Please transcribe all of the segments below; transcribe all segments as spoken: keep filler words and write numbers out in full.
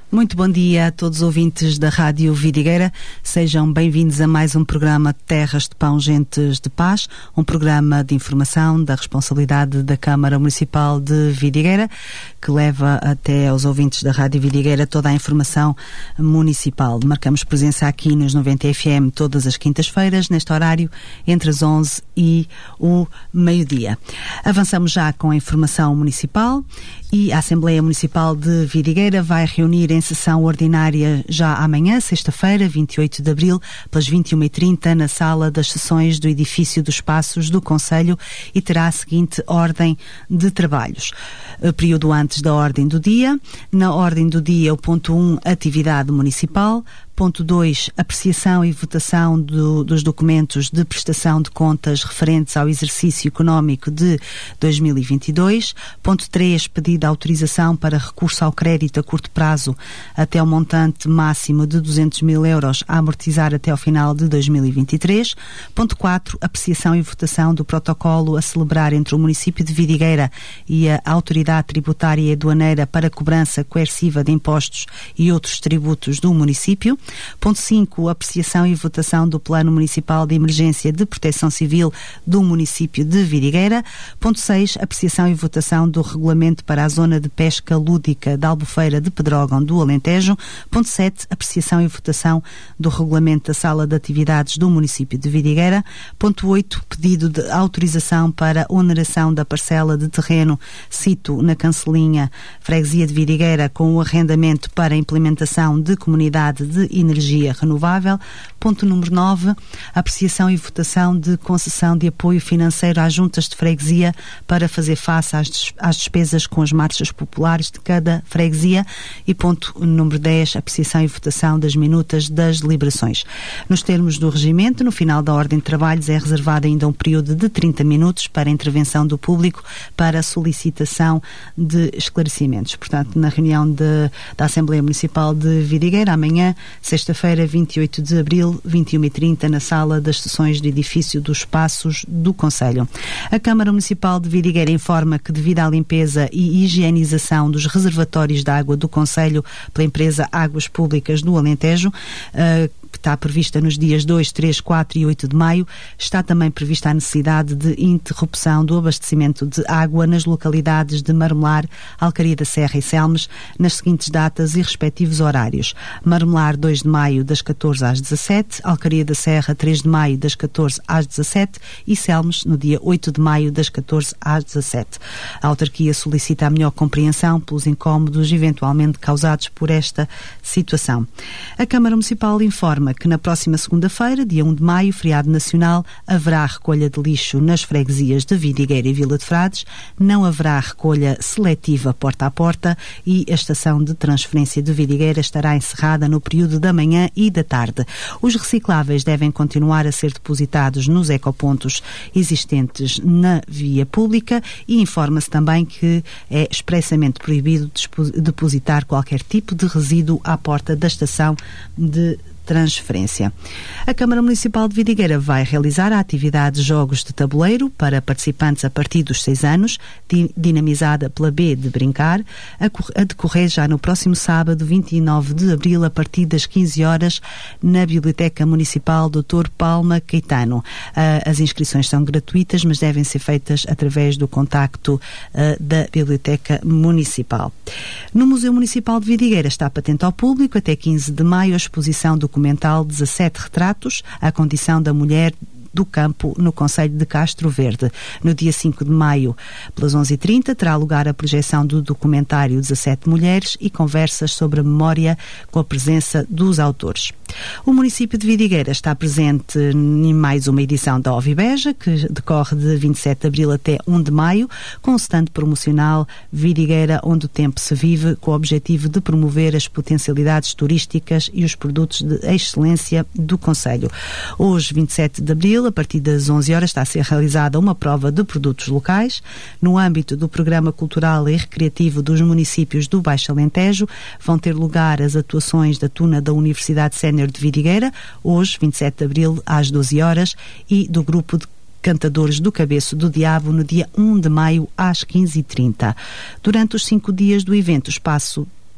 Muito bom dia a todos os ouvintes da Rádio Vidigueira. Sejam bem-vindos a mais um programa Terras de Pão, Gentes de Paz, um programa de informação da responsabilidade da Câmara Municipal de Vidigueira, que leva até aos ouvintes da Rádio Vidigueira toda a informação municipal. Marcamos presença aqui nos noventa F M todas as quintas-feiras, neste horário, entre as onze e o meio-dia. Avançamos já com a informação municipal e a Assembleia Municipal de Vidigueira vai reunir em sessão ordinária já amanhã, sexta-feira, vinte e oito de abril, pelas vinte e uma e trinta, na sala das sessões do edifício dos Passos do Concelho, e terá a seguinte ordem de trabalhos. O período antes da ordem do dia. Na ordem do dia, o ponto um, atividade municipal. Ponto dois, apreciação e votação do, dos documentos de prestação de contas referentes ao exercício económico de dois mil e vinte e dois. Ponto três, pedido de autorização para recurso ao crédito a curto prazo até o montante máximo de duzentos mil euros a amortizar até ao final de dois mil e vinte e três. Ponto quatro, apreciação e votação do protocolo a celebrar entre o município de Vidigueira e a Autoridade Tributária e Aduaneira para cobrança coerciva de impostos e outros tributos do município. Ponto cinco, apreciação e votação do Plano Municipal de Emergência de Proteção Civil do município de Vidigueira. Ponto seis, apreciação e votação do Regulamento para a Zona de Pesca Lúdica da Albufeira de Pedrógão do Alentejo. Ponto sete, apreciação e votação do Regulamento da Sala de Atividades do município de Vidigueira. Ponto oito, pedido de autorização para oneração da parcela de terreno sito na Cancelinha, Freguesia de Vidigueira, com o arrendamento para implementação de comunidade de energia renovável. Ponto número nove, apreciação e votação de concessão de apoio financeiro às juntas de freguesia para fazer face às, des às despesas com as marchas populares de cada freguesia. E ponto número dez, apreciação e votação das minutas das deliberações. Nos termos do regimento, no final da ordem de trabalhos é reservado ainda um período de trinta minutos para a intervenção do público para a solicitação de esclarecimentos. Portanto, na reunião de, da Assembleia Municipal de Vidigueira, amanhã, sexta-feira, vinte e oito de abril, vinte e uma e trinta, na sala das sessões do edifício dos Passos do Concelho. A Câmara Municipal de Vidigueira informa que, devido à limpeza e higienização dos reservatórios de água do Concelho pela empresa Águas Públicas do Alentejo, uh, que está prevista nos dias dois, três, quatro e oito de maio, está também prevista a necessidade de interrupção do abastecimento de água nas localidades de Marmelar, Alcaria da Serra e Selmes, nas seguintes datas e respectivos horários. Marmelar, dois de maio, das catorze às dezassete, Alcaria da Serra, três de maio, das catorze às dezassete e Selmes, no dia oito de maio, das catorze às dezassete. A autarquia solicita a melhor compreensão pelos incómodos eventualmente causados por esta situação. A Câmara Municipal informa que na próxima segunda-feira, dia um de maio, feriado nacional, haverá recolha de lixo nas freguesias de Vidigueira e Vila de Frades, não haverá recolha seletiva porta a porta e a estação de transferência de Vidigueira estará encerrada no período da manhã e da tarde. Os recicláveis devem continuar a ser depositados nos ecopontos existentes na via pública e informa-se também que é expressamente proibido depositar qualquer tipo de resíduo à porta da estação de transferência. A Câmara Municipal de Vidigueira vai realizar a atividade de jogos de tabuleiro para participantes a partir dos seis anos, dinamizada pela B de Brincar, a decorrer já no próximo sábado, vinte e nove de abril, a partir das quinze horas, na Biblioteca Municipal doutor Palma Caetano. As inscrições são gratuitas, mas devem ser feitas através do contacto da Biblioteca Municipal. No Museu Municipal de Vidigueira está patente ao público até quinze de maio a exposição do documental dezassete retratos à condição da mulher do campo no concelho de Castro Verde. No dia cinco de maio, pelas onze e trinta, terá lugar a projeção do documentário dezassete Mulheres e conversas sobre a memória com a presença dos autores. O município de Vidigueira está presente em mais uma edição da Ovibeja, que decorre de vinte e sete de abril até um de maio, com o stand promocional Vidigueira onde o tempo se vive, com o objetivo de promover as potencialidades turísticas e os produtos de excelência do concelho. Hoje, vinte e sete de abril, a partir das onze horas, está a ser realizada uma prova de produtos locais. No âmbito do Programa Cultural e Recreativo dos municípios do Baixo Alentejo, vão ter lugar as atuações da Tuna da Universidade Sénior de Vidigueira, hoje, vinte e sete de abril, às doze horas, e do grupo de Cantadores do Cabeço do Diabo, no dia um de maio, às quinze e trinta. Durante os cinco dias do evento, o espaço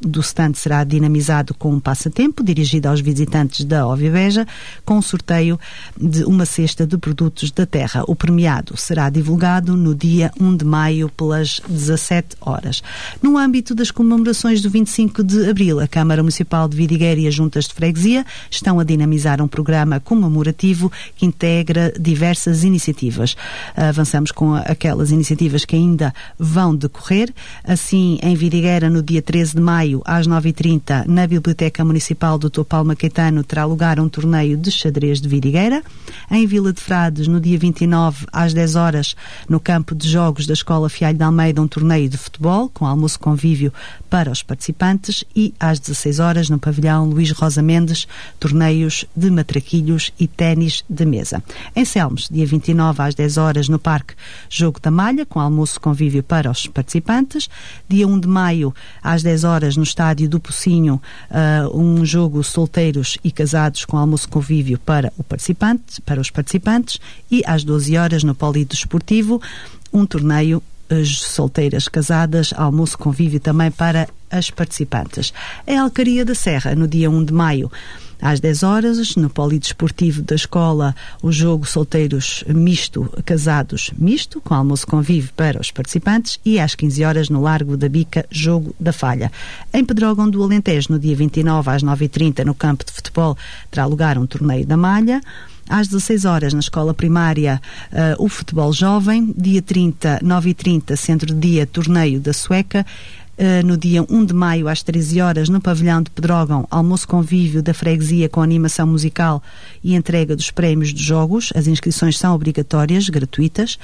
do stand será dinamizado com um passatempo dirigido aos visitantes da Óvia Beja, com um sorteio de uma cesta de produtos da terra. O premiado será divulgado no dia um de maio pelas dezassete horas. No âmbito das comemorações do vinte e cinco de abril, a Câmara Municipal de Vidigueira e as Juntas de Freguesia estão a dinamizar um programa comemorativo que integra diversas iniciativas. Avançamos com aquelas iniciativas que ainda vão decorrer. Assim, em Vidigueira, no dia treze de maio, às nove e trinta, na Biblioteca Municipal doutor Palma Caetano, terá lugar um torneio de xadrez de Vidigueira. Em Vila de Frades, no dia vinte e nove, às dez horas, no campo de jogos da Escola Fialho de Almeida, um torneio de futebol, com almoço convívio para os participantes. E às dezasseis horas, no pavilhão Luís Rosa Mendes, torneios de matraquilhos e ténis de mesa. Em Selmos, dia vinte e nove, às dez horas, no Parque Jogo da Malha, com almoço convívio para os participantes. Dia um de maio, às dez horas, no Estádio do Pocinho, uh, um jogo solteiros e casados com almoço convívio para, o participante, para os participantes. E às doze horas, no Polidesportivo, um torneio as solteiras casadas, almoço convívio também para as participantes. Em Alcaria da Serra, no dia um de maio, às dez horas, no Polidesportivo da Escola, o jogo solteiros misto, casados misto, com almoço convívio para os participantes. E às quinze horas, no Largo da Bica, jogo da falha. Em Pedrógão do Alentejo, no dia vinte e nove, às nove e trinta, no campo de futebol, terá lugar um torneio da malha. Às dezasseis horas, na Escola Primária, uh, o futebol jovem. Dia trinta, nove e trinta, centro de dia, torneio da Sueca. Uh, no dia um de maio, às treze horas, no pavilhão de Pedrógão, almoço convívio da freguesia com animação musical e entrega dos prémios dos jogos. As inscrições são obrigatórias, gratuitas.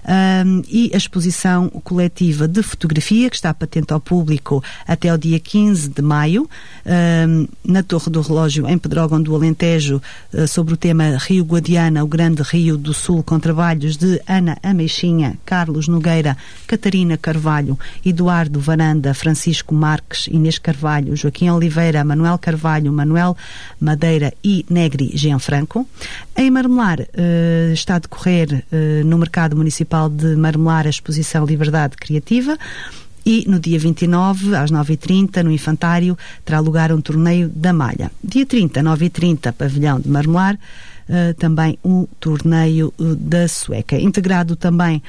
Um, e a exposição coletiva de fotografia, que está patente ao público até ao dia quinze de maio, um, na Torre do Relógio, em Pedrógão do Alentejo, uh, sobre o tema Rio Guadiana, o grande rio do sul, com trabalhos de Ana Ameixinha, Carlos Nogueira, Catarina Carvalho, Eduardo Varanda, Francisco Marques, Inês Carvalho, Joaquim Oliveira, Manuel Carvalho, Manuel Madeira e Negri Gianfranco. Em Marmelar, uh, está a decorrer uh, no Mercado Municipal de Marmelar a exposição Liberdade Criativa. E no dia vinte e nove, às nove e trinta, no Infantário, terá lugar um torneio da malha. Dia trinta, nove e trinta, pavilhão de Marmelar, uh, também um torneio uh, da Sueca. Integrado também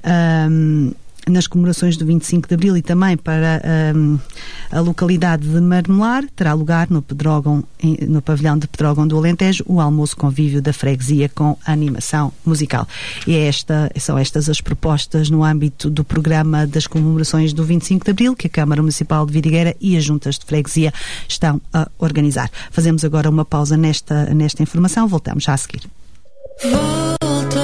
um, nas comemorações do vinte e cinco de abril e também para um, a localidade de Marmelar, terá lugar no, Pedrógão, no pavilhão de Pedrógão do Alentejo, o almoço convívio da freguesia com animação musical. E é esta, são estas as propostas no âmbito do programa das comemorações do vinte e cinco de abril que a Câmara Municipal de Vidigueira e as juntas de freguesia estão a organizar. Fazemos agora uma pausa nesta, nesta informação, voltamos já a seguir. Volta,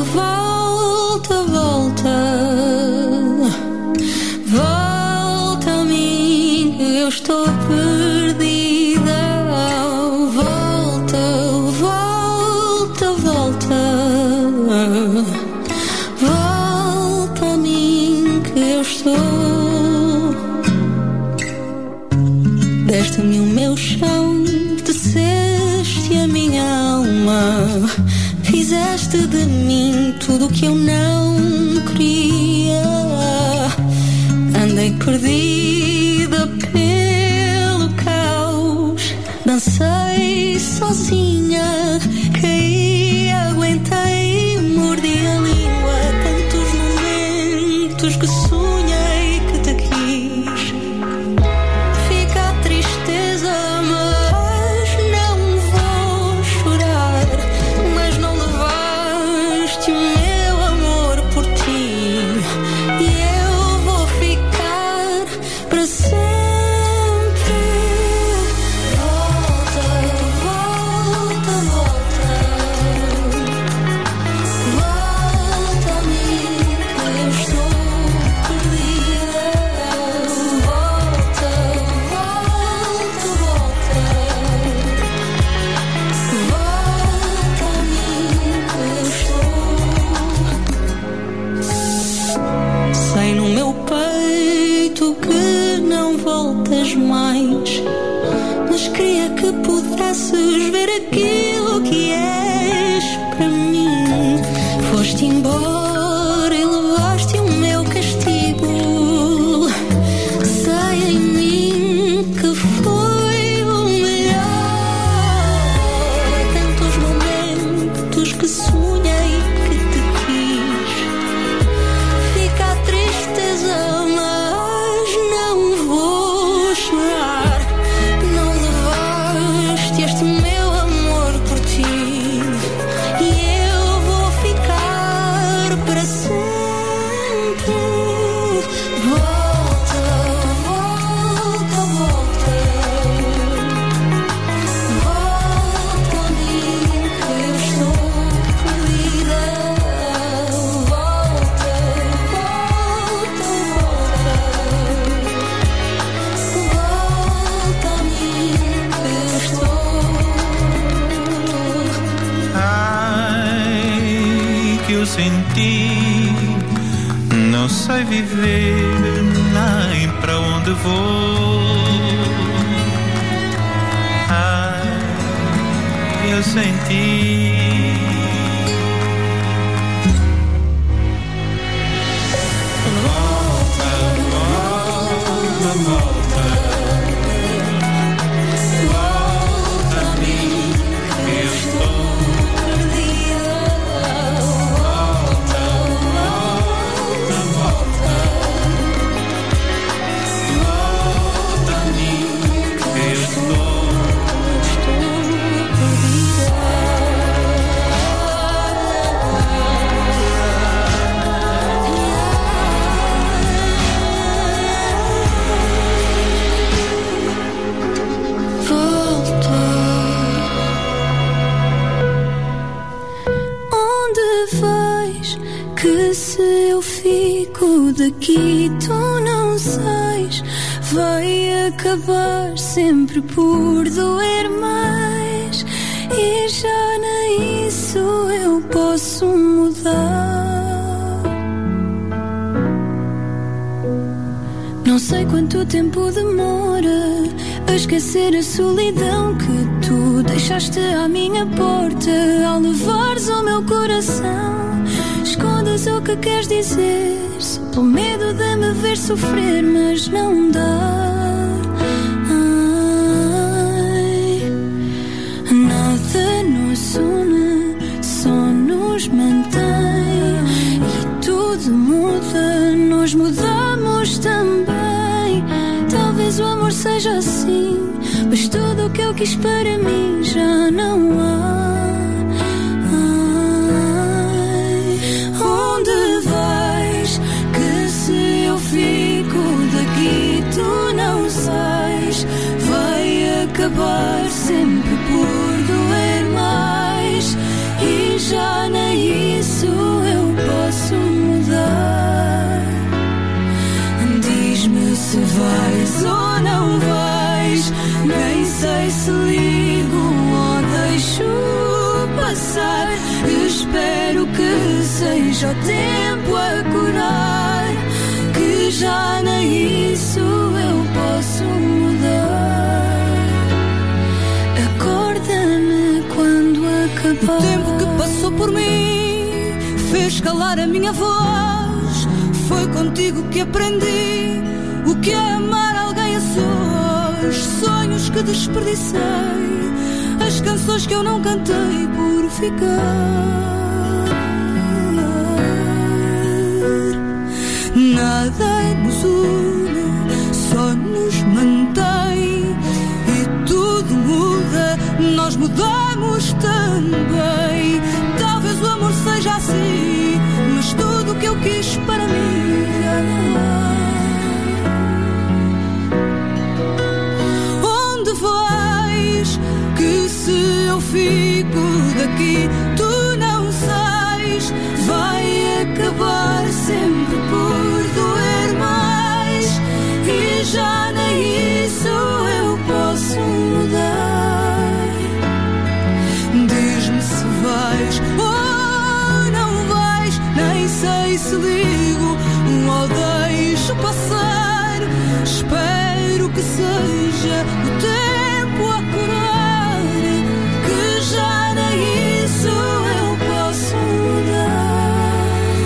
volta, volta. Volta a mim, eu estou perdida. Volta, volta, volta. Volta a mim, que eu estou. Deste-me o meu chão, teceste a minha alma. Fizeste de mim tudo o que eu não queria. Andei perdida pelo caos, dancei sozinha, caí, aguentei, mordi a língua. Tantos momentos que sonhei que te quis. Fica a tristeza, mas não vou chorar. Mas não levaste o meu amor por ti. E eu vou ficar para sempre. Volta, volta, volta. Volta a mim, que eu estou perdida. Volta, volta, volta. Volta a mim, que eu estou. Sei no meu peito que não voltas mais, mas queria que pudesses ver aquilo que és para mim. Foste embora e levaste o meu castigo. Sai em mim foi o melhor. Tantos momentos que sonhei que te quis. Fica a tristeza, mas não vou chorar. Não levaste este meu amor por ti, e eu vou ficar para sempre. Volta, volta, volta. Volta a mim que eu estou perdida. Volta, volta, volta. Volta a mim que eu estou. Ai, que eu senti, não sei viver nem para onde vou. Ai, eu senti. Volta, volta, volta. Volta a mim que eu estou perdida. Volta, volta, volta. Volta a mim que eu estou. Onde vais? Que se eu fico daqui, tu não sais. Vai acabar sempre por doer mais, e já nem isso eu posso mudar. Não sei quanto tempo demora a esquecer a solidão que tu deixaste à minha porta ao levares o meu coração. Escondas o que queres dizer, só pelo medo de me ver sofrer, mas não dá. Ai, nada nos une, só nos mantém, e tudo muda, nós mudamos também. Talvez o amor seja assim, mas tudo o que eu quis para mim já não há. Ai, onde vais? Que se eu fico daqui, tu não sais. Vai acabar sempre por doer mais, e já nem isso eu posso mudar. Diz-me se vais ou não vais, nem sei se ligo ou deixo passar. Espero que seja o tempo a curar, que já nem isso eu posso mudar. Acorda-me quando acabar. O tempo que passou por mim fez calar a minha voz. Foi contigo que aprendi o que é amar alguém a sós. Sonhos que desperdicei, as canções que eu não cantei por ficar. Nada nos une, só nos mantém, e tudo muda, nós mudamos também. Talvez o amor seja assim, mas tudo o que eu quis para mim já não há. Onde vais? Que se eu fico daqui, tu não sais. Vai acabar sempre por doer mais, e já nem isso eu posso mudar. Diz-me se vais ou não vais, nem sei se ligo ou deixo passar. Espero que seja o tempo a curar, que já nem isso eu posso mudar.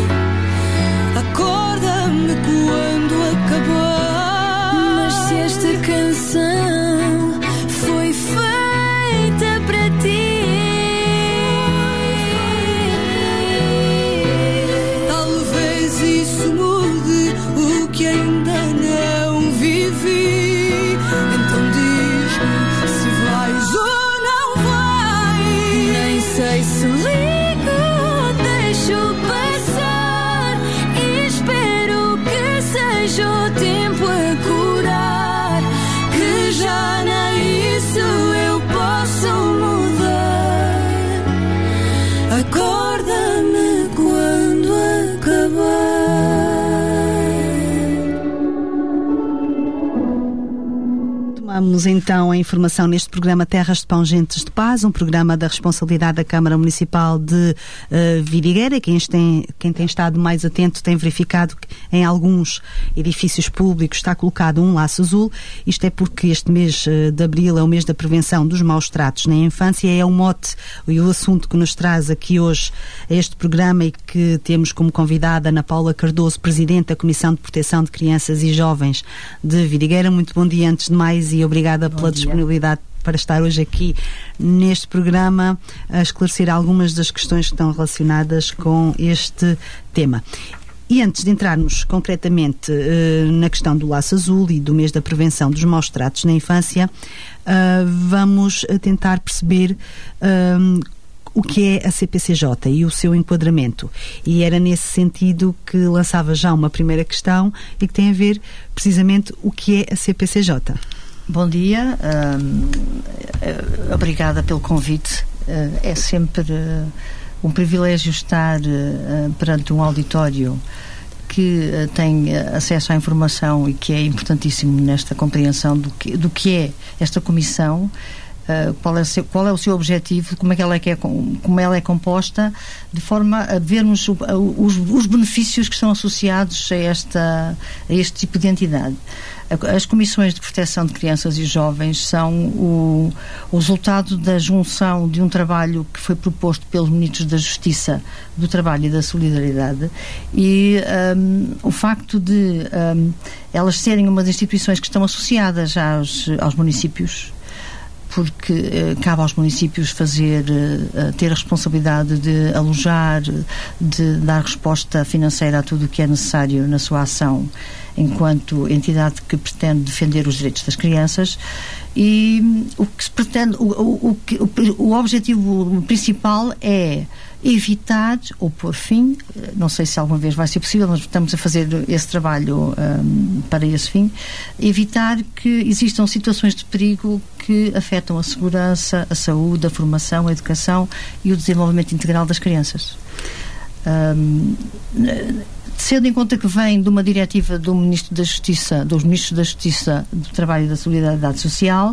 Acorda-me quando acabar. Mas se esta canção Continuamos então a informação neste programa Terras de Pão, Gentes de Paz, um programa da responsabilidade da Câmara Municipal de uh, Vidigueira. Quem tem, quem tem estado mais atento tem verificado que em alguns edifícios públicos está colocado um laço azul. Isto é porque este mês uh, de abril é o mês da prevenção dos maus tratos na infância. É o mote e o assunto que nos traz aqui hoje a este programa e que temos como convidada Ana Paula Cardoso, Presidente da Comissão de Proteção de Crianças e Jovens de Vidigueira. Muito bom dia antes de mais e obrigada Bom pela dia. disponibilidade para estar hoje aqui neste programa a esclarecer algumas das questões que estão relacionadas com este tema. E antes de entrarmos concretamente uh, na questão do laço azul e do mês da prevenção dos maus tratos na infância, uh, vamos tentar perceber uh, o que é a C P C J e o seu enquadramento. E era nesse sentido que lançava já uma primeira questão e que tem a ver precisamente o que é a C P C J. Bom dia, um, obrigada pelo convite. Uh, é sempre uh, um privilégio estar uh, perante um auditório que uh, tem uh, acesso à informação e que é importantíssimo nesta compreensão do que, do que é esta comissão. Uh, qual, é seu, qual é o seu objetivo, como é que ela é, que é, como ela é composta, de forma a vermos o, os, os benefícios que estão associados a, esta, a este tipo de entidade. As comissões de proteção de crianças e jovens são o, o resultado da junção de um trabalho que foi proposto pelos ministros da Justiça, do Trabalho e da Solidariedade, e um, o facto de um, elas serem umas instituições que estão associadas aos, aos municípios, porque eh, cabe aos municípios fazer, eh, ter a responsabilidade de alojar, de dar resposta financeira a tudo o que é necessário na sua ação enquanto entidade que pretende defender os direitos das crianças. E o que se pretende, o, o, o, o objetivo principal é evitar ou pôr fim, não sei se alguma vez vai ser possível, mas estamos a fazer esse trabalho um, para esse fim, evitar que existam situações de perigo que afetam a segurança, a saúde, a formação, a educação e o desenvolvimento integral das crianças. Um, Sendo em conta que vem de uma diretiva do Ministro da Justiça, dos Ministros da Justiça, do Trabalho e da Solidariedade Social,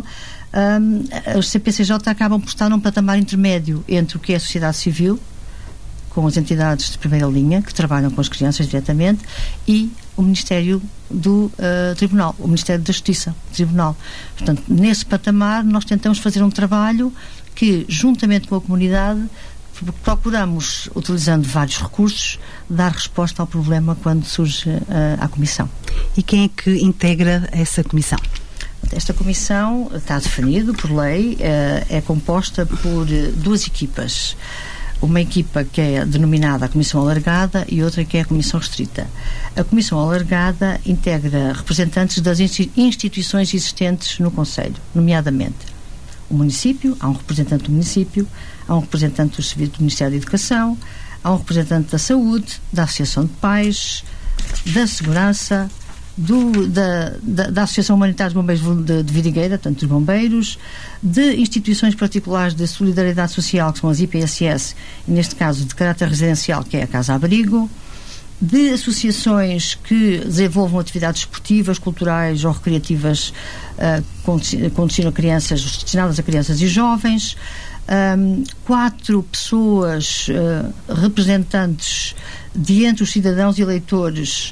um, os C P C J acabam por estar num patamar intermédio entre o que é a sociedade civil, com as entidades de primeira linha, que trabalham com as crianças diretamente, e o Ministério do uh, Tribunal, o Ministério da Justiça, o Tribunal. Portanto, nesse patamar, nós tentamos fazer um trabalho que, juntamente com a comunidade, procuramos, utilizando vários recursos, dar resposta ao problema quando surge uh, a Comissão. E quem é que integra essa Comissão? Esta Comissão está definido por lei, uh, é composta por uh, duas equipas. Uma equipa que é denominada a Comissão Alargada e outra que é a Comissão Restrita. A Comissão Alargada integra representantes das instituições existentes no Conselho, nomeadamente o município, há um representante do município, há um representante do Serviço do Ministério da Educação, há um representante da Saúde, da Associação de Pais, da Segurança, do, da, da, da Associação Humanitária de Bombeiros de, de Vidigueira, tanto dos bombeiros, de instituições particulares de solidariedade social, que são as I P S S, e neste caso de caráter residencial, que é a Casa Abrigo, de associações que desenvolvam atividades esportivas, culturais ou recreativas uh, com, com destino a crianças, destinadas a crianças e jovens, um, quatro pessoas uh, representantes de entre os cidadãos e eleitores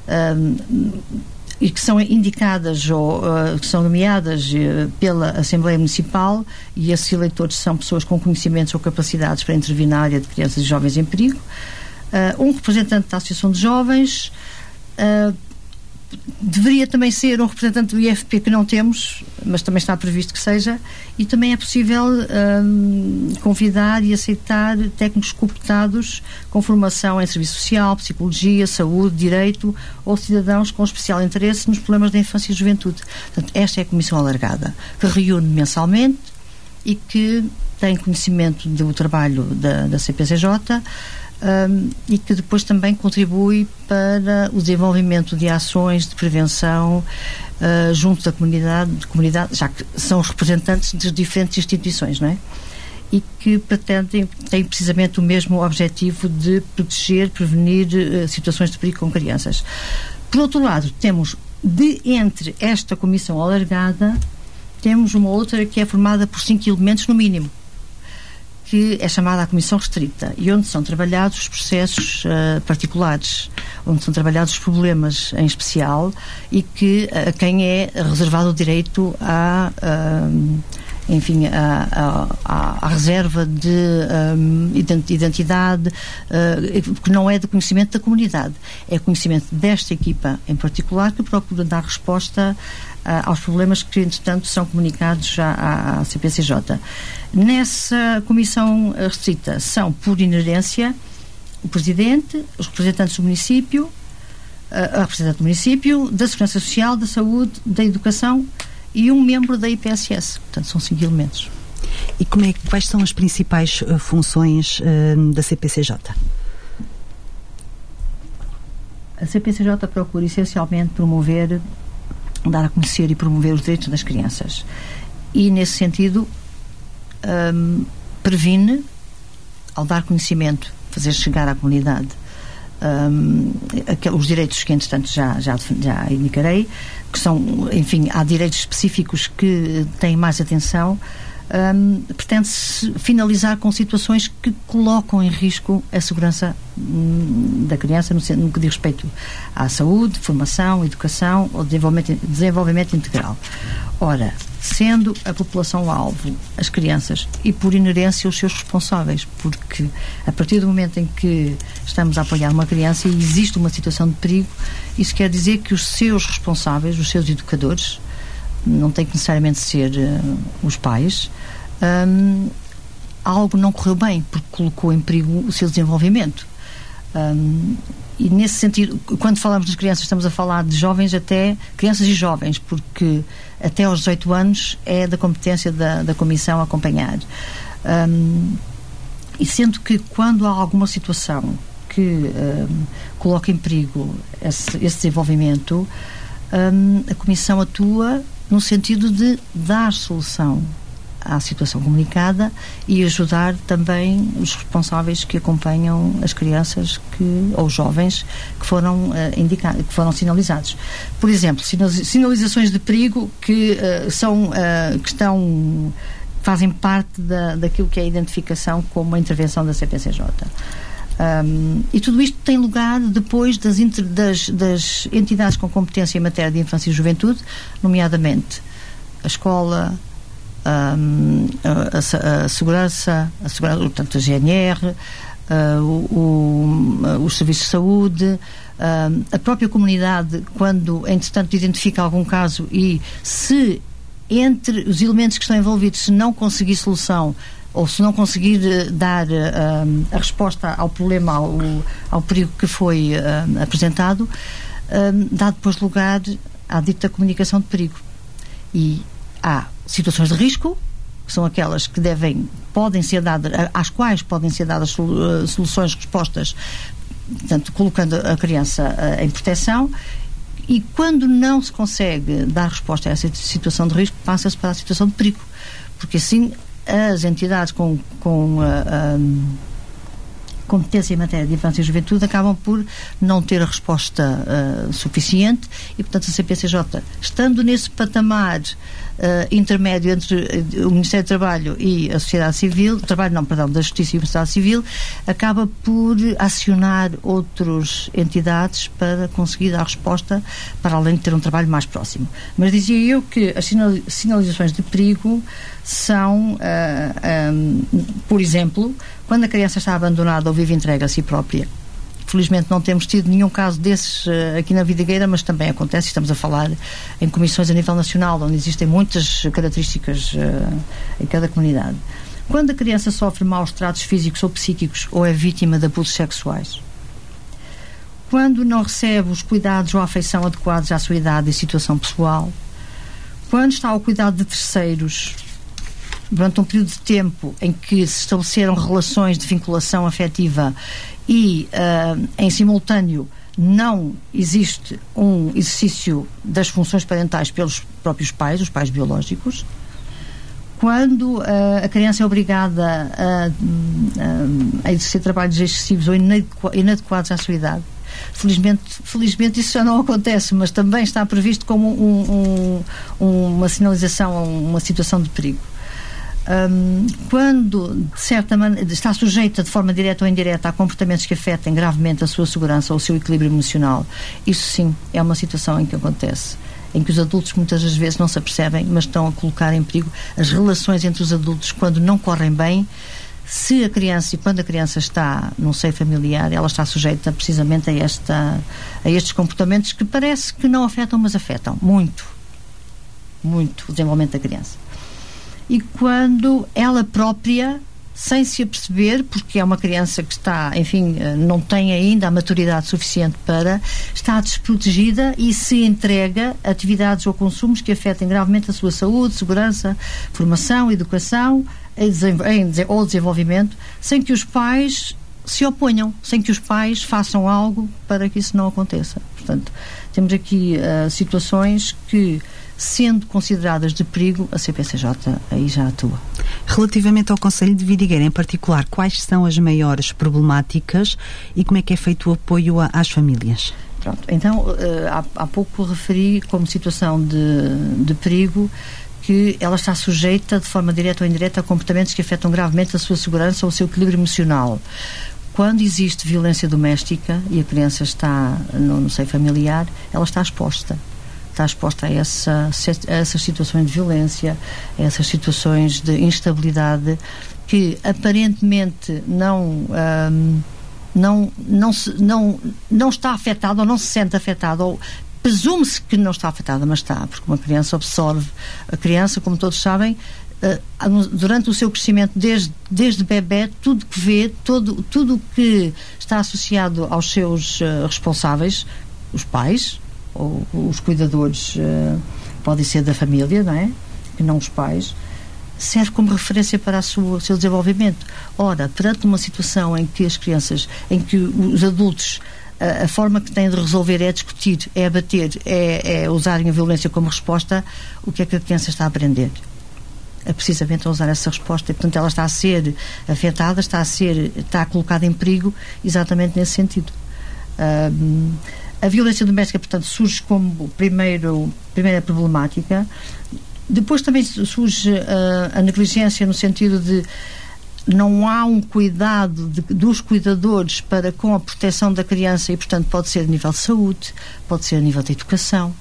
um, e que são indicadas ou uh, que são nomeadas uh, pela Assembleia Municipal, e esses eleitores são pessoas com conhecimentos ou capacidades para intervir na área de crianças e jovens em perigo. Uh, um representante da Associação de Jovens, uh, deveria também ser um representante do I F P, que não temos, mas também está previsto que seja, e também é possível uh, convidar e aceitar técnicos cooptados com formação em serviço social, psicologia, saúde, direito, ou cidadãos com especial interesse nos problemas da infância e juventude. Portanto, esta é a Comissão Alargada, que reúne mensalmente e que tem conhecimento do trabalho da, da C P C J, Um, e que depois também contribui para o desenvolvimento de ações de prevenção uh, junto da comunidade, de comunidade, já que são os representantes das diferentes instituições, não é? E que pretendem, têm precisamente o mesmo objetivo de proteger, prevenir uh, situações de perigo com crianças. Por outro lado, temos de entre esta Comissão Alargada temos uma outra que é formada por cinco elementos no mínimo, que é chamada a Comissão Restrita, e onde são trabalhados os processos uh, particulares, onde são trabalhados os problemas em especial, e que a quem é reservado o direito a, uh, enfim, a, a, a reserva de um, identidade, uh, que não é de conhecimento da comunidade, é conhecimento desta equipa em particular, que procura dar resposta uh, aos problemas que, entretanto, são comunicados já à, à C P C J. Nessa comissão restrita são, por inerência, o Presidente, os representantes do município, a representante do município, da Segurança Social, da Saúde, da Educação e um membro da I P S S. Portanto, são cinco elementos. E como é, quais são as principais uh, funções uh, da C P C J? A C P C J procura essencialmente promover, dar a conhecer e promover os direitos das crianças. E, nesse sentido, Um, previne, ao dar conhecimento, fazer chegar à comunidade um, os direitos que, entretanto, já, já, já indicarei, que são, enfim, há direitos específicos que têm mais atenção. Um, pretende-se finalizar com situações que colocam em risco a segurança um, da criança no, no que diz respeito à saúde, formação, educação ou desenvolvimento, desenvolvimento integral. Ora, sendo a população-alvo as crianças e, por inerência, os seus responsáveis, porque a partir do momento em que estamos a apoiar uma criança e existe uma situação de perigo, isso quer dizer que os seus responsáveis, os seus educadores, não tem que necessariamente ser uh, os pais, um, algo não correu bem, porque colocou em perigo o seu desenvolvimento. Um, e nesse sentido, quando falamos das crianças, estamos a falar de jovens, até crianças e jovens, porque até aos dezoito anos é da competência da, da Comissão acompanhar. Um, e sendo que quando há alguma situação que um, coloca em perigo esse, esse desenvolvimento, um, a Comissão atua no sentido de dar solução à situação comunicada e ajudar também os responsáveis que acompanham as crianças que, ou jovens que foram uh, indicados, que foram sinalizados. Por exemplo, sinalizações de perigo que uh, são uh, que estão fazem parte da, daquilo que é a identificação como a intervenção da C P C J. Um, e tudo isto tem lugar depois das, inter, das, das entidades com competência em matéria de infância e juventude, nomeadamente a escola, um, a, a, a segurança, a segurança, portanto a G N R, uh, o, o, os serviços de saúde, uh, a própria comunidade, quando entretanto identifica algum caso e se entre os elementos que estão envolvidos, se não conseguir solução ou se não conseguir uh, dar uh, a resposta ao problema, ao, ao perigo que foi uh, apresentado, uh, dá depois lugar à dita comunicação de perigo. E há situações de risco, que são aquelas que devem, podem ser dadas, às quais podem ser dadas soluções, respostas, portanto, colocando a criança uh, em proteção, e quando não se consegue dar resposta a essa situação de risco, passa-se para a situação de perigo, porque assim as entidades com, com uh, um, competência em matéria de infância e juventude acabam por não ter a resposta uh, suficiente e, portanto, a C P C J, estando nesse patamar uh, intermédio entre uh, o Ministério do Trabalho e a sociedade civil, trabalho não, perdão, da Justiça e a sociedade civil, acaba por acionar outras entidades para conseguir dar resposta, para além de ter um trabalho mais próximo. Mas dizia eu que as sinalizações de perigo são, uh, um, por exemplo, quando a criança está abandonada ou vive entregue a si própria. Felizmente não temos tido nenhum caso desses uh, aqui na Vidigueira, mas também acontece, estamos a falar em comissões a nível nacional, onde existem muitas características uh, em cada comunidade. Quando a criança sofre maus tratos físicos ou psíquicos ou é vítima de abusos sexuais. Quando não recebe os cuidados ou a afeição adequados à sua idade e situação pessoal. Quando está ao cuidado de terceiros durante um período de tempo em que se estabeleceram relações de vinculação afetiva e, uh, em simultâneo, não existe um exercício das funções parentais pelos próprios pais, os pais biológicos. Quando uh, a criança é obrigada a, a, a exercer trabalhos excessivos ou inadequados à sua idade. felizmente, felizmente isso já não acontece, mas também está previsto como um, um, uma sinalização, uma situação de perigo. Um, quando, de certa maneira, está sujeita de forma direta ou indireta a comportamentos que afetem gravemente a sua segurança ou o seu equilíbrio emocional, isso sim é uma situação em que acontece, em que os adultos muitas das vezes não se apercebem, mas estão a colocar em perigo as relações entre os adultos quando não correm bem. Se a criança, e quando a criança está num seio familiar, ela está sujeita precisamente a, esta, a estes comportamentos que parece que não afetam, mas afetam muito, muito o desenvolvimento da criança. E quando ela própria, sem se aperceber, porque é uma criança que está, enfim, não tem ainda a maturidade suficiente para, está desprotegida e se entrega a atividades ou consumos que afetem gravemente a sua saúde, segurança, formação, educação ou desenvolvimento, sem que os pais se oponham, sem que os pais façam algo para que isso não aconteça. Portanto, temos aqui uh, situações que, sendo consideradas de perigo, a C P C J aí já atua. Relativamente ao Concelho de Vidigueira em particular, quais são as maiores problemáticas e como é que é feito o apoio a, às famílias? Pronto, então, uh, há, há pouco referi como situação de, de perigo que ela está sujeita de forma direta ou indireta a comportamentos que afetam gravemente a sua segurança ou o seu equilíbrio emocional. Quando existe violência doméstica e a criança está no, no seio familiar, ela está exposta. Está exposta a, essa, a essas situações de violência, a essas situações de instabilidade que aparentemente não, hum, não, não, se, não, não está afetada ou não se sente afetada, ou presume-se que não está afetada, mas está, porque uma criança absorve. A criança, como todos sabem, uh, durante o seu crescimento, desde, desde bebé, tudo que vê, todo, tudo que está associado aos seus uh, responsáveis, os pais, ou os cuidadores, uh, podem ser da família, não é? Que não os pais, serve como referência para a sua, o seu desenvolvimento. Ora, perante uma situação em que as crianças, em que os adultos, a, a forma que têm de resolver é discutir, é abater, é, é usarem a violência como resposta, o que é que a criança está a aprender? É precisamente a usar essa resposta, e portanto ela está a ser afetada, está a ser, está colocada em perigo exatamente nesse sentido. Um, A violência doméstica, portanto, surge como primeiro, primeira problemática. Depois também surge uh, a negligência no sentido de não há um cuidado de, dos cuidadores para com a proteção da criança e, portanto, pode ser a nível de saúde, pode ser a nível de educação.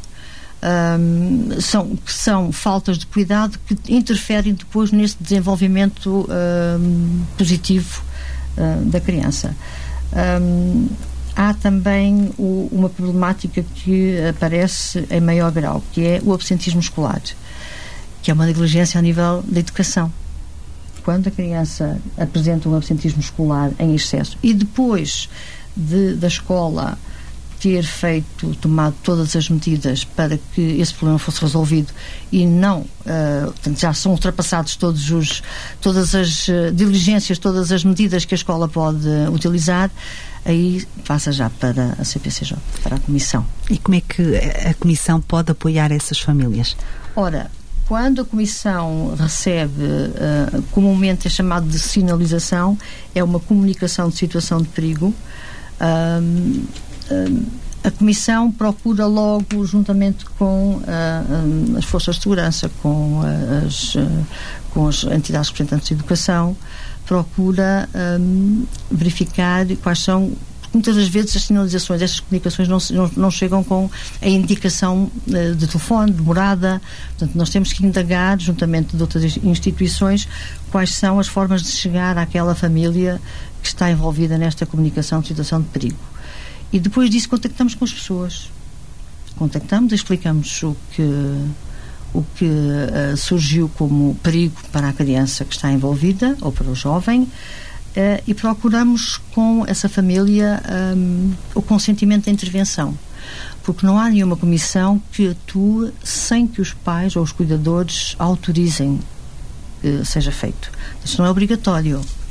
Um, são, são faltas de cuidado que interferem depois nesse desenvolvimento um, positivo uh, da criança. Um, Há também o, uma problemática que aparece em maior grau, que é o absentismo escolar, que é uma negligência a nível da educação. Quando a criança apresenta um absentismo escolar em excesso e depois de, da escola ter feito, tomado todas as medidas para que esse problema fosse resolvido e não, uh, portanto, já são ultrapassados todos os, todas as uh, diligências, todas as medidas que a escola pode uh, utilizar, aí passa já para a C P C J, para a Comissão. E como é que a Comissão pode apoiar essas famílias? Ora, quando a Comissão recebe, uh, comumente é chamado de sinalização, é uma comunicação de situação de perigo, um, um, a Comissão procura logo, juntamente com uh, um, as forças de segurança, com, uh, as, uh, com as entidades representantes de educação, procura um, verificar quais são. Muitas das vezes as sinalizações, estas comunicações não, não, não chegam com a indicação uh, de telefone, de morada. Portanto, nós temos que indagar, juntamente de outras instituições, quais são as formas de chegar àquela família que está envolvida nesta comunicação de situação de perigo. E depois disso contactamos com as pessoas. Contactamos, explicamos o que, o que uh, surgiu como perigo para a criança que está envolvida, ou para o jovem, Uh, e procuramos com essa família um, o consentimento da intervenção, porque não há nenhuma comissão que atue sem que os pais ou os cuidadores autorizem que seja feito. Isso não é obrigatório.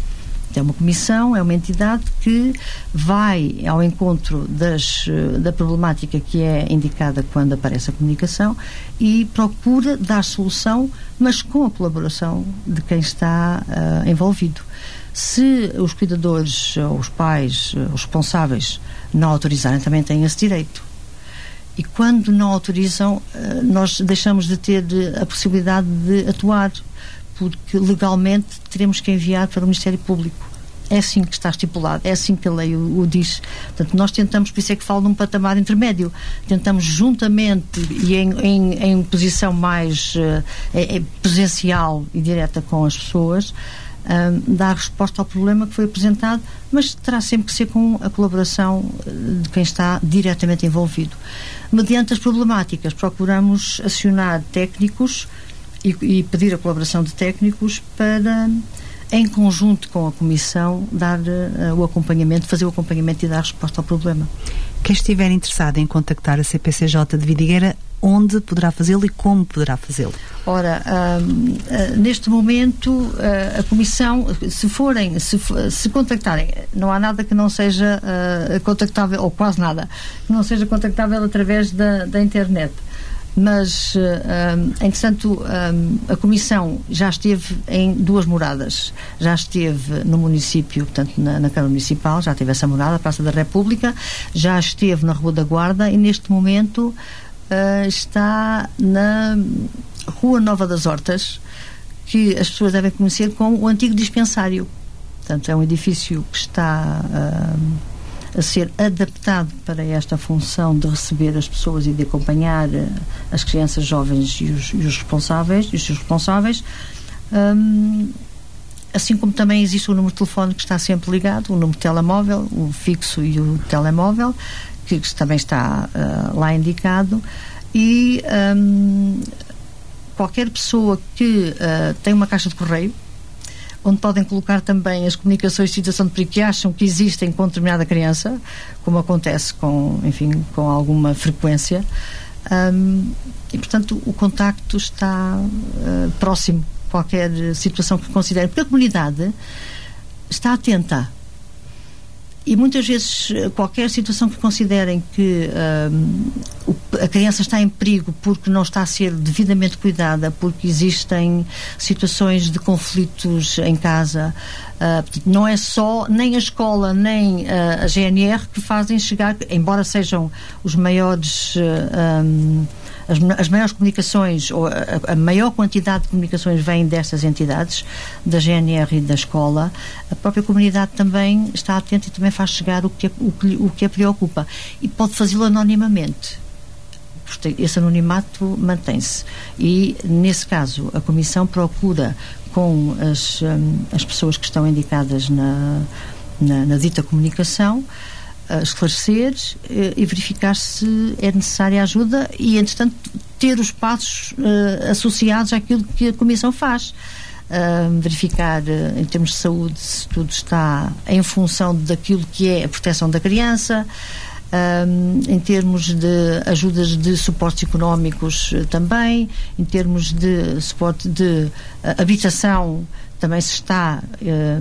É uma comissão, é uma entidade que vai ao encontro das, da problemática que é indicada quando aparece a comunicação e procura dar solução, mas com a colaboração de quem está uh, envolvido. Se os cuidadores, os pais, os responsáveis não autorizarem, também têm esse direito. E quando não autorizam, uh, nós deixamos de ter a possibilidade de atuar, porque legalmente teremos que enviar para o Ministério Público. É assim que está estipulado, é assim que a lei o, o diz. Portanto, nós tentamos, por isso é que falo num patamar intermédio, tentamos juntamente e em, em, em posição mais uh, é, é presencial e direta com as pessoas, um, dar resposta ao problema que foi apresentado, mas terá sempre que ser com a colaboração de quem está diretamente envolvido. Mediante as problemáticas, procuramos acionar técnicos e, e pedir a colaboração de técnicos para, em conjunto com a Comissão, dar uh, o acompanhamento, fazer o acompanhamento e dar resposta ao problema. Quem estiver interessado em contactar a C P C J de Vidigueira, onde poderá fazê-lo e como poderá fazê-lo? Ora, um, uh, neste momento, uh, a Comissão, se forem, se, se contactarem, não há nada que não seja uh, contactável, ou quase nada, que não seja contactável através da, da internet. Mas, um, entretanto, um, a Comissão já esteve em duas moradas. Já esteve no município, portanto, na, na Câmara Municipal, já teve essa morada, a Praça da República, já esteve na Rua da Guarda e, neste momento, uh, está na Rua Nova das Hortas, que as pessoas devem conhecer como o antigo dispensário. Portanto, é um edifício que está Uh, a ser adaptado para esta função de receber as pessoas e de acompanhar as crianças, jovens e os, e os responsáveis, e os seus responsáveis. Um, assim como também existe o número de telefone que está sempre ligado, o número de telemóvel, o fixo e o telemóvel, que, que também está uh, lá indicado. E um, qualquer pessoa que uh, tem uma caixa de correio, onde podem colocar também as comunicações de situação de perigo que acham que existem com determinada criança, como acontece com, enfim, com alguma frequência, um, e portanto o contacto está uh, próximo, qualquer situação que considerem, porque a comunidade está atenta e muitas vezes qualquer situação que considerem que um, a criança está em perigo porque não está a ser devidamente cuidada, porque existem situações de conflitos em casa, uh, não é só nem a escola nem uh, a G N R que fazem chegar, embora sejam os maiores uh, um, As, as maiores comunicações, ou a, a maior quantidade de comunicações vem destas entidades, da G N R e da escola. A própria comunidade também está atenta e também faz chegar o que, é, o que, o que a preocupa. E pode fazê-lo anonimamente. Esse anonimato mantém-se. E, nesse caso, a Comissão procura, com as, um, as pessoas que estão indicadas na, na, na dita comunicação, esclarecer uh, e verificar se é necessária ajuda e, entretanto, ter os passos uh, associados àquilo que a Comissão faz. Uh, verificar, uh, em termos de saúde, se tudo está em função daquilo que é a proteção da criança, uh, em termos de ajudas de suportes económicos uh, também, em termos de suporte de uh, habitação, também se está eh,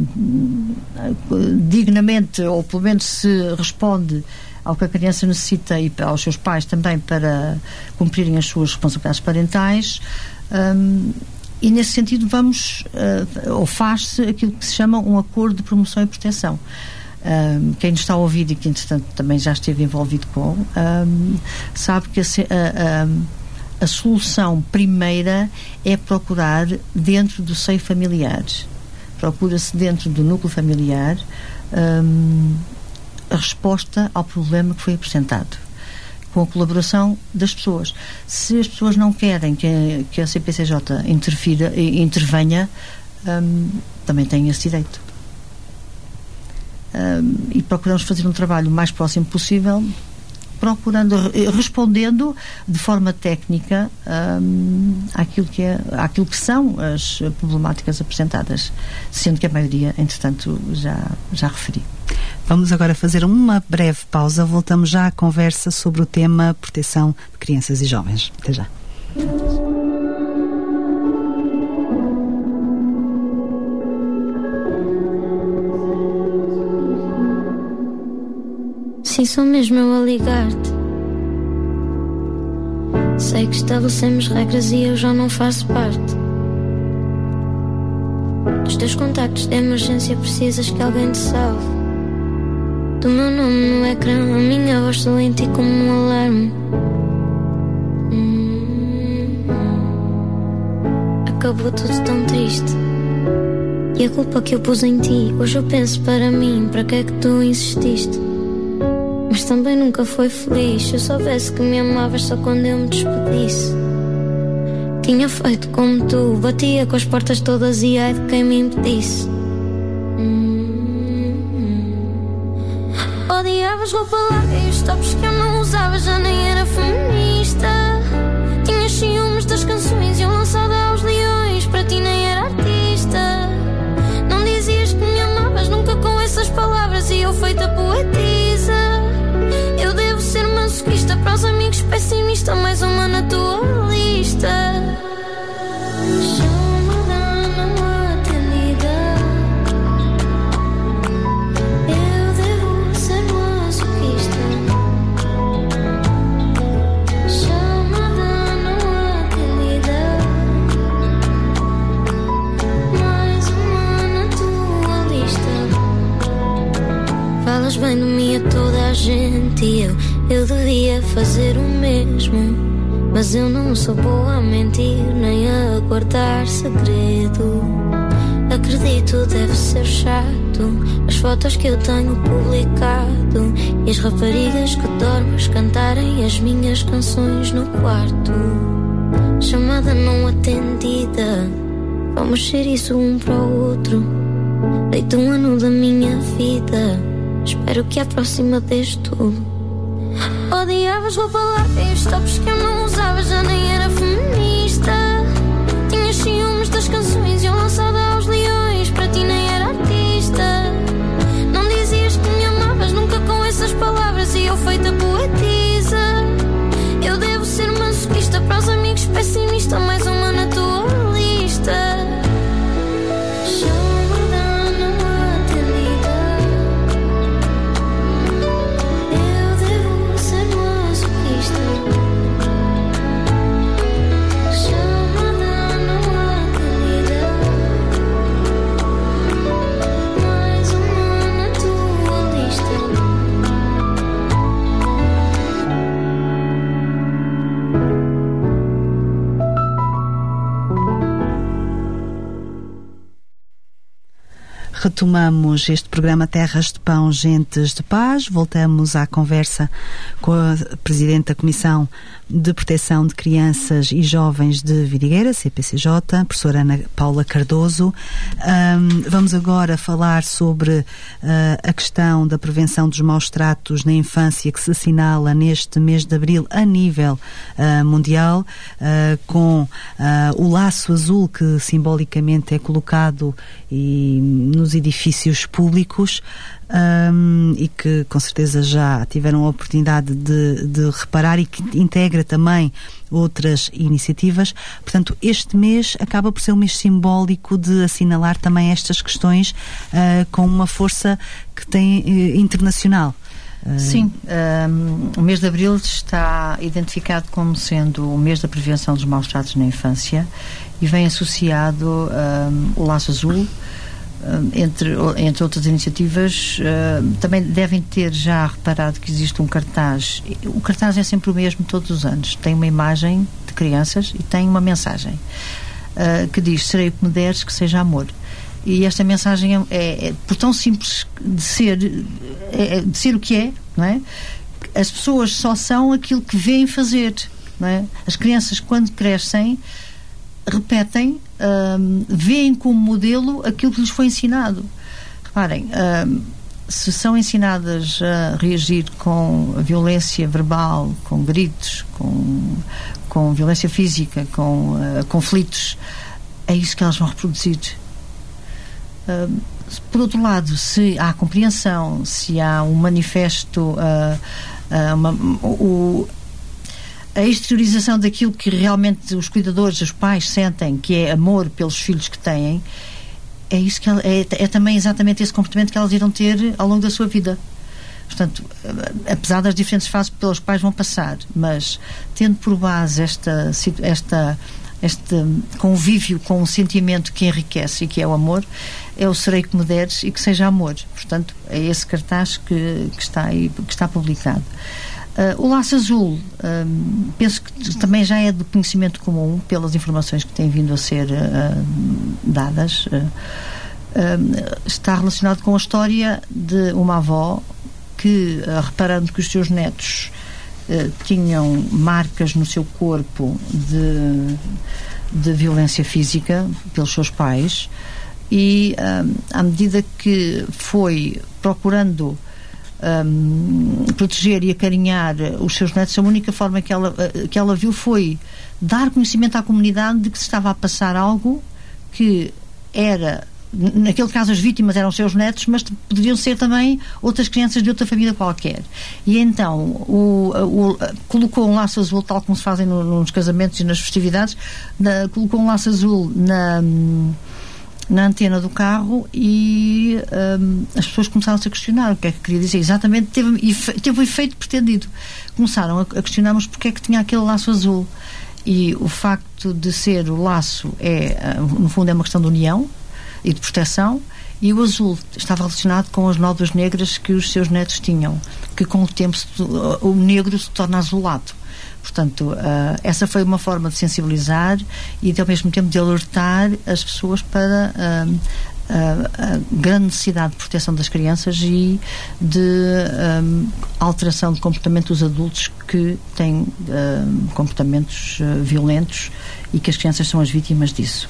dignamente, ou pelo menos se responde ao que a criança necessita e aos seus pais também para cumprirem as suas responsabilidades parentais. Um, e nesse sentido vamos, uh, ou faz-se aquilo que se chama um acordo de promoção e proteção. Um, quem nos está a ouvir e que entretanto também já esteve envolvido com, um, sabe que a, a, a A solução primeira é procurar dentro do seio familiar. Procura-se dentro do núcleo familiar hum, a resposta ao problema que foi apresentado, com a colaboração das pessoas. Se as pessoas não querem que a, que a C P C J interfira, intervenha, hum, também têm esse direito. Hum, e procuramos fazer um trabalho o mais próximo possível, procurando, respondendo de forma técnica um, àquilo, que é, àquilo que são as problemáticas apresentadas, sendo que a maioria, entretanto, já, já referi. Vamos agora fazer uma breve pausa. Voltamos já à conversa sobre o tema proteção de crianças e jovens. Até já. Sim, sou mesmo eu a ligar-te. Sei que estabelecemos regras e eu já não faço parte dos teus contactos de emergência. Precisas que alguém te salve. Do meu nome no ecrã, a minha voz soa em ti como um alarme. hum, Acabou tudo tão triste, e a culpa que eu pus em ti. Hoje eu penso para mim, para que é que tu insististe? Mas também nunca foi feliz. Se eu soubesse que me amavas só quando eu me despedisse, tinha feito como tu, batia com as portas todas e ai de quem me impedisse. hum, Odiavas roupa larga e os tops que eu não usava, já nem era feminista. Tinhas ciúmes das canções e eu lançada aos leões, para ti nem era artista. Não dizias que me amavas nunca com essas palavras e eu feita poetisa. Eu devo ser masoquista, para os amigos pessimista, mais uma na tua lista. Chamada não atendida, eu devo ser masoquista. Chamada não atendida, mais uma na tua lista. Falas bem de mim a toda a gente e eu, eu devia fazer o mesmo. Mas eu não sou boa a mentir, nem a guardar segredo. Acredito, deve ser chato as fotos que eu tenho publicado e as raparigas que dormes cantarem as minhas canções no quarto. Chamada não atendida, vamos ser isso um para o outro. Deito um ano da minha vida, espero que à próxima dês tudo. Odiavas roupa larga e os tops que eu não usava, já nem era feminista. Tinhas ciúmes das canções e eu lançada aos leões, para ti nem era artista. Não dizias que me amavas nunca com essas palavras e eu feita poetisa. Eu devo ser masoquista, para os amigos pessimista, mais uma na tua lista. Chamada não atendida, eu devo ser masoquista. Chamada não atendida, mais uma na tua lista. Retomamos este programa Terras de Pão, Gentes de Paz. Voltamos à conversa com a Presidente da Comissão de Proteção de Crianças e Jovens de Vidigueira, C P C J, professora Ana Paula Cardoso. Um, vamos agora falar sobre uh, a questão da prevenção dos maus tratos na infância, que se assinala neste mês de abril a nível uh, mundial, uh, com uh, o laço azul que simbolicamente é colocado e, nos edifícios públicos. Um, e que com certeza já tiveram a oportunidade de, de reparar, e que integra também outras iniciativas. Portanto, este mês acaba por ser um mês simbólico de assinalar também estas questões uh, com uma força que tem uh, internacional. Uh... Sim, um, o mês de abril está identificado como sendo o mês da prevenção dos maus tratos na infância e vem associado um, o Laço Azul. Entre, entre outras iniciativas, uh, também devem ter já reparado que existe um cartaz. O cartaz é sempre o mesmo todos os anos. Tem uma imagem de crianças e tem uma mensagem uh, que diz: serei o que me deres, que seja amor. E esta mensagem é, é, é por tão simples de ser, é, de ser o que é, não é? As pessoas só são aquilo que veem fazer, não é? As crianças, quando crescem, repetem, um, veem como modelo aquilo que lhes foi ensinado. Reparem, um, se são ensinadas a reagir com violência verbal, com gritos, com, com violência física, com uh, conflitos, é isso que elas vão reproduzir. Um, por outro lado, se há compreensão, se há um manifesto, uh, uh, uma, o a exteriorização daquilo que realmente os cuidadores, os pais sentem, que é amor pelos filhos que têm, é isso que ela, é, é também exatamente esse comportamento que elas irão ter ao longo da sua vida. Portanto, apesar das diferentes fases pelas quais vão passar, mas tendo por base esta, esta, este convívio com um sentimento que enriquece e que é o amor, é o serei que me deres e que seja amor. Portanto, é esse cartaz que, que, está, aí, que está publicado. Uh, o Laço Azul, um, penso que também já é de conhecimento comum pelas informações que têm vindo a ser uh, dadas. Uh, uh, está relacionado com a história de uma avó que, uh, reparando que os seus netos uh, tinham marcas no seu corpo de, de violência física pelos seus pais, e uh, à medida que foi procurando Um, proteger e acarinhar os seus netos, a única forma que ela, que ela viu foi dar conhecimento à comunidade de que se estava a passar algo que era, naquele caso as vítimas eram os seus netos, mas poderiam ser também outras crianças de outra família qualquer. E então o, o, colocou um laço azul, tal como se fazem no, nos casamentos e nas festividades, na, colocou um laço azul na na antena do carro, e um, as pessoas começaram-se a questionar o que é que queria dizer. Exatamente, teve, teve o efeito pretendido. Começaram a, a questionar-nos porque é que tinha aquele laço azul. E o facto de ser o laço, é, no fundo, é uma questão de união e de proteção, e o azul estava relacionado com as nódoas negras que os seus netos tinham, que com o tempo se, o negro se torna azulado. Portanto, uh, essa foi uma forma de sensibilizar e de, ao mesmo tempo, de alertar as pessoas para uh, uh, a grande necessidade de proteção das crianças e de um, alteração de comportamento dos adultos que têm uh, comportamentos uh, violentos, e que as crianças são as vítimas disso.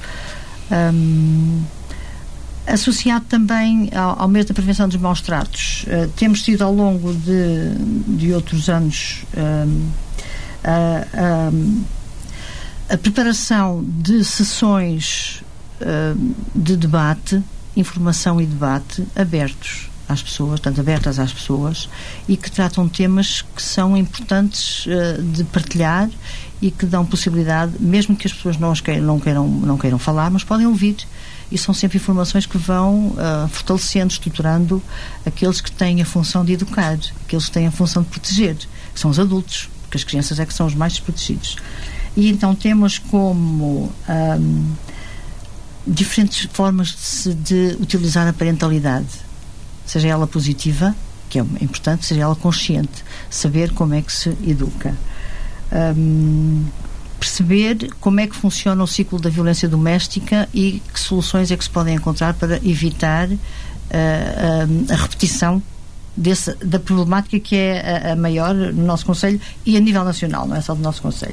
Um, associado também ao, ao mês da prevenção dos maus tratos, uh, temos tido ao longo de, de outros anos um, A, a, a preparação de sessões uh, de debate, informação e debate abertos às pessoas, tanto abertas às pessoas, e que tratam temas que são importantes uh, de partilhar e que dão possibilidade, mesmo que as pessoas não, os queiram, não, queiram, não queiram falar, mas podem ouvir, e são sempre informações que vão uh, fortalecendo, estruturando aqueles que têm a função de educar, aqueles que têm a função de proteger, que são os adultos, porque as crianças é que são os mais desprotegidos. E então temos como um, diferentes formas de, se, de utilizar a parentalidade, seja ela positiva, que é importante, seja ela consciente, saber como é que se educa, um, perceber como é que funciona o ciclo da violência doméstica e que soluções é que se podem encontrar para evitar uh, a, a repetição Desse, da problemática que é a, a maior no nosso Conselho e a nível nacional, não é só do nosso Conselho.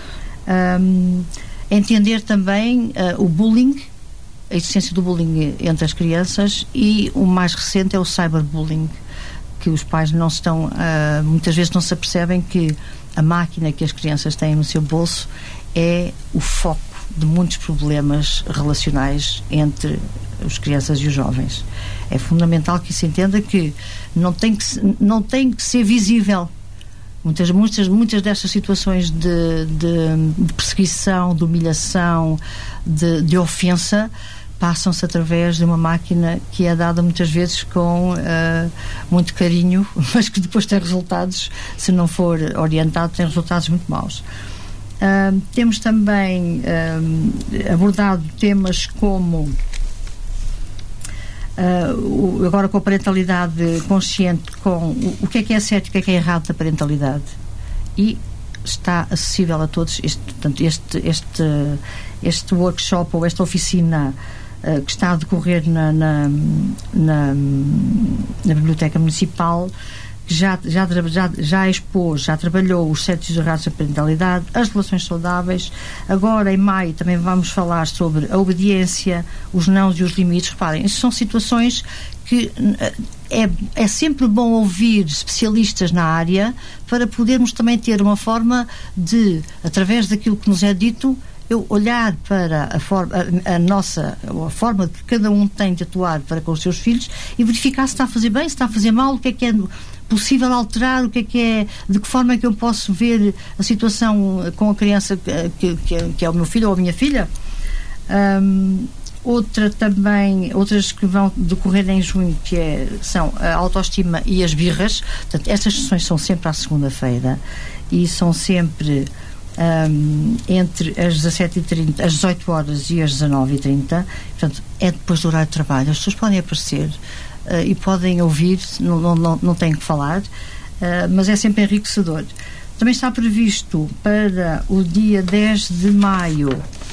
Um, entender também uh, o bullying, a existência do bullying entre as crianças, e o mais recente é o cyberbullying, que os pais não estão, uh, muitas vezes não se apercebem que a máquina que as crianças têm no seu bolso é o foco de muitos problemas relacionais entre as crianças e os jovens. É fundamental que se entenda que não tem que, não tem que ser visível. Muitas, muitas, muitas destas situações de, de, de perseguição, de humilhação, de, de ofensa, passam-se através de uma máquina que é dada muitas vezes com uh, muito carinho, mas que depois tem resultados, se não for orientado, tem resultados muito maus. Uh, temos também uh, abordado temas como Uh, agora com a parentalidade consciente, com o, o que é que é certo e o que é que é errado da parentalidade, e está acessível a todos. Este, portanto, este, este, este workshop ou esta oficina uh, que está a decorrer na, na, na, na Biblioteca Municipal, já, já, já, já expôs, já trabalhou os sete errados da parentalidade, as relações saudáveis. Agora, em maio, também vamos falar sobre a obediência, os nãos e os limites. Reparem, estas são situações que é, é sempre bom ouvir especialistas na área para podermos também ter uma forma de, através daquilo que nos é dito, eu olhar para a, forma, a, a nossa, a forma que cada um tem de atuar para com os seus filhos e verificar se está a fazer bem, se está a fazer mal, o que é que é possível alterar, o que é que é, de que forma é que eu posso ver a situação com a criança que, que, que é o meu filho ou a minha filha. Um, outra também, outras que vão decorrer em junho, que é, são a autoestima e as birras. Portanto, estas sessões são sempre à segunda-feira e são sempre um, entre as dezassete e trinta, as dezoito horas e as dezanove e trinta. Portanto, é depois do horário de trabalho. As pessoas podem aparecer uh, e podem ouvir, não, não, não, não têm que falar, uh, mas é sempre enriquecedor. Também está previsto para o dia dez de maio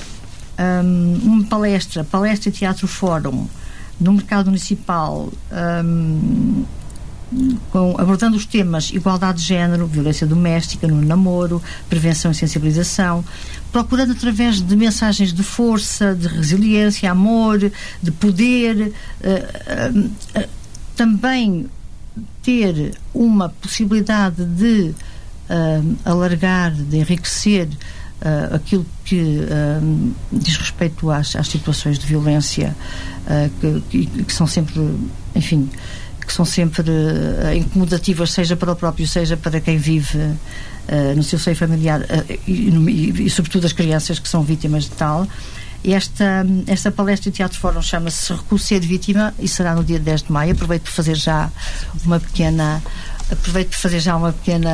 Um, uma palestra, palestra e teatro fórum no mercado municipal, um, com, abordando os temas igualdade de género, violência doméstica no namoro, prevenção e sensibilização, procurando através de mensagens de força, de resiliência, amor, de poder, uh, uh, uh, também ter uma possibilidade de uh, alargar, de enriquecer Uh, aquilo que uh, diz respeito às, às situações de violência uh, que, que, que são sempre, enfim, que são sempre uh, incomodativas, seja para o próprio, seja para quem vive uh, no seu seio familiar, uh, e, e, e sobretudo as crianças que são vítimas de tal. Esta, esta palestra de Teatro Fórum chama-se Recurso Ser Vítima e será no dia dez de maio. Aproveito por fazer já uma pequena aproveito por fazer já uma pequena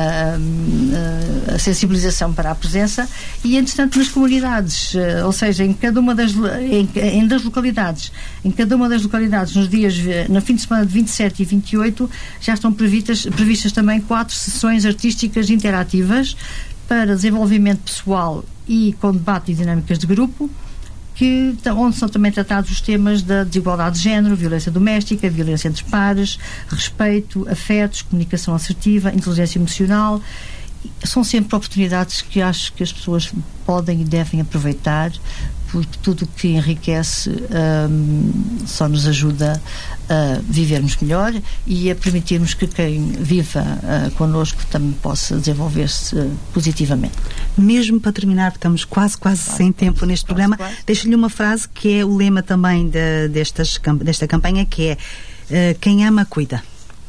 uh, uh, sensibilização para a presença e, entretanto, nas comunidades, uh, ou seja, em cada uma das em, em das localidades, em cada uma das localidades, nos dias, no fim de semana de vinte e sete e vinte e oito, já estão previstas, previstas também quatro sessões artísticas interativas para desenvolvimento pessoal e com debate e dinâmicas de grupo, que, onde são também tratados os temas da desigualdade de género, violência doméstica, violência entre pares, respeito, afetos, comunicação assertiva, inteligência emocional. São sempre oportunidades que acho que as pessoas podem e devem aproveitar, porque tudo o que enriquece um, só nos ajuda a vivermos melhor e a permitirmos que quem viva uh, connosco também possa desenvolver-se uh, positivamente. Mesmo para terminar, estamos quase, quase quase, sem quase, tempo neste quase, programa, quase. Deixo-lhe uma frase que é o lema também de, destas, desta campanha, que é uh, quem ama, cuida.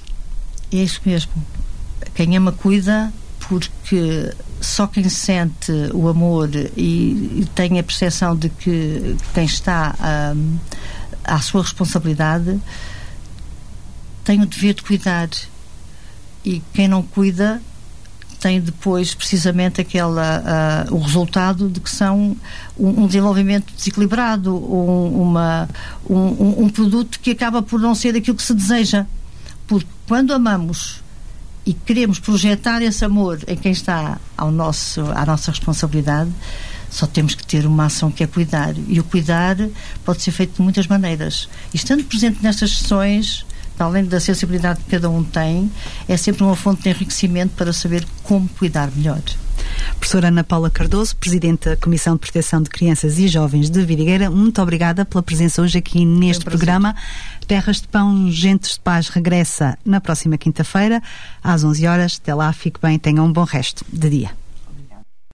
É isso mesmo. Quem ama, cuida, porque só quem sente o amor e, e tem a percepção de que quem está um, à sua responsabilidade tem o dever de cuidar, e quem não cuida tem depois precisamente aquela, uh, o resultado de que são um, um desenvolvimento desequilibrado, um, uma, um, um produto que acaba por não ser aquilo que se deseja, porque quando amamos e queremos projetar esse amor em quem está ao nosso, à nossa responsabilidade, só temos que ter uma ação que é cuidar. E o cuidar pode ser feito de muitas maneiras. E estando presente nestas sessões, além da sensibilidade que cada um tem, é sempre uma fonte de enriquecimento para saber como cuidar melhor. Professora Ana Paula Cardoso, Presidente da Comissão de Proteção de Crianças e Jovens de Vidigueira, muito obrigada pela presença hoje aqui neste programa. Terras de Pão, Gentes de Paz regressa na próxima quinta-feira, às onze horas. Até lá, fique bem, tenham um bom resto de dia.